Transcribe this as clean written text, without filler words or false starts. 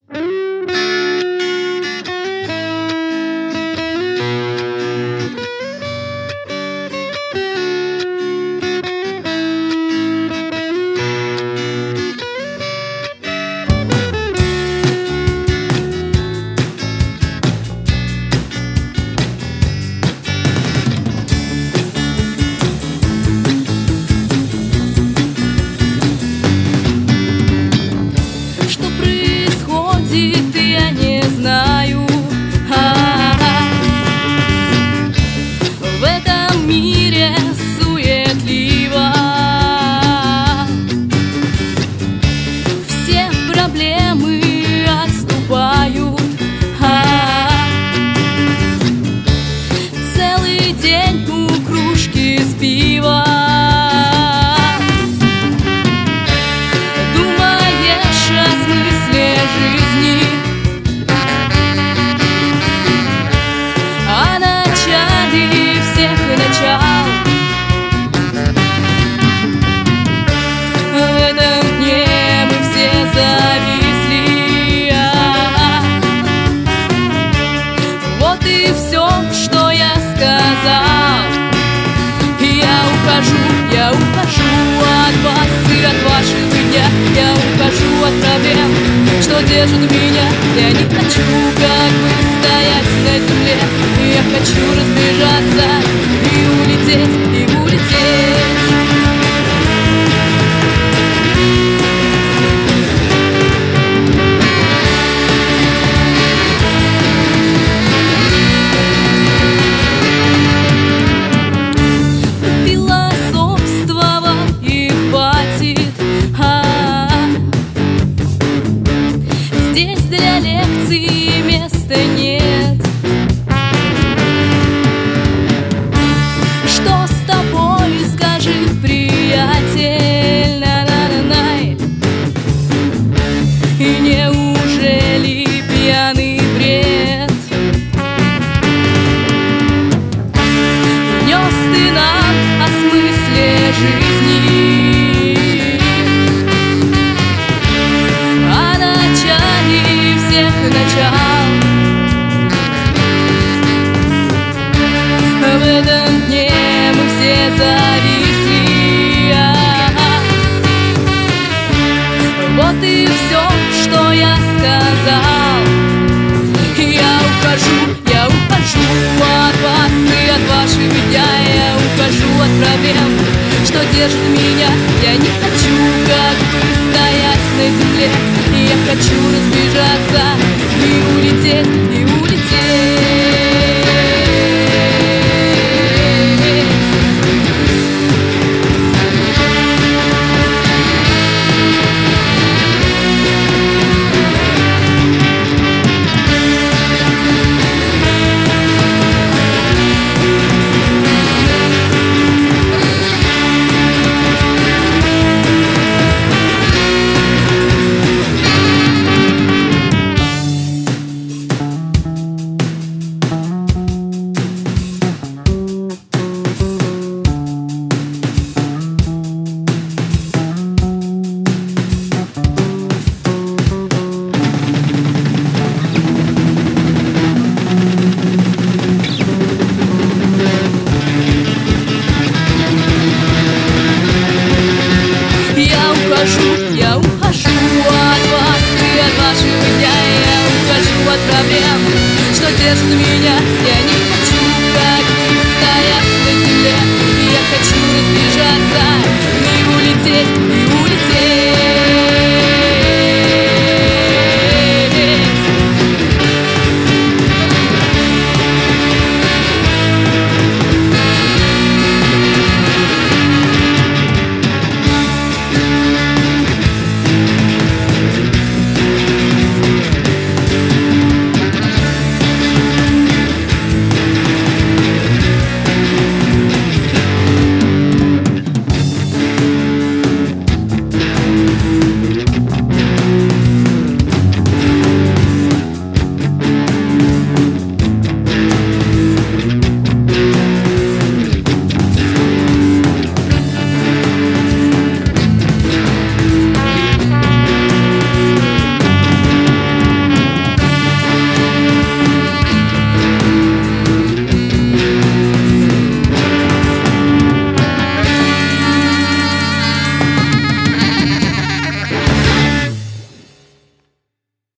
Я не знаю, в этом мире суетливо. Все проблемы отступают. Целый день у кружки с пива думаешь о смысле жизни, о начале всех начал. В этом дне мы все зависли. Вот и все, что я сказал. Я ухожу от вас и от вашего дня. Я ухожу от проблем, что держат меня. Я не хочу как бы стоять на земле. Я хочу разбежаться и улететь, и улететь. Здесь для лекций места нет. Что с тобой, скажи, приятель? На-на-на-най. И неужели пьяный бред нес ты нам о смысле жизни? Начал. В этом дне мы все зависли. Вот и все, что я сказал. Я ухожу от вас и от вашего дня. Я ухожу от проблем, что держит меня. Я не хочу как бы стоять на земле. Я хочу разбежаться и улететь, и улететь. Я ухожу от вас и от вашего дня. Я ухожу от проблем, что держит меня. Я не хочу как бы стоять на земле. Я хочу разбежаться и улететь.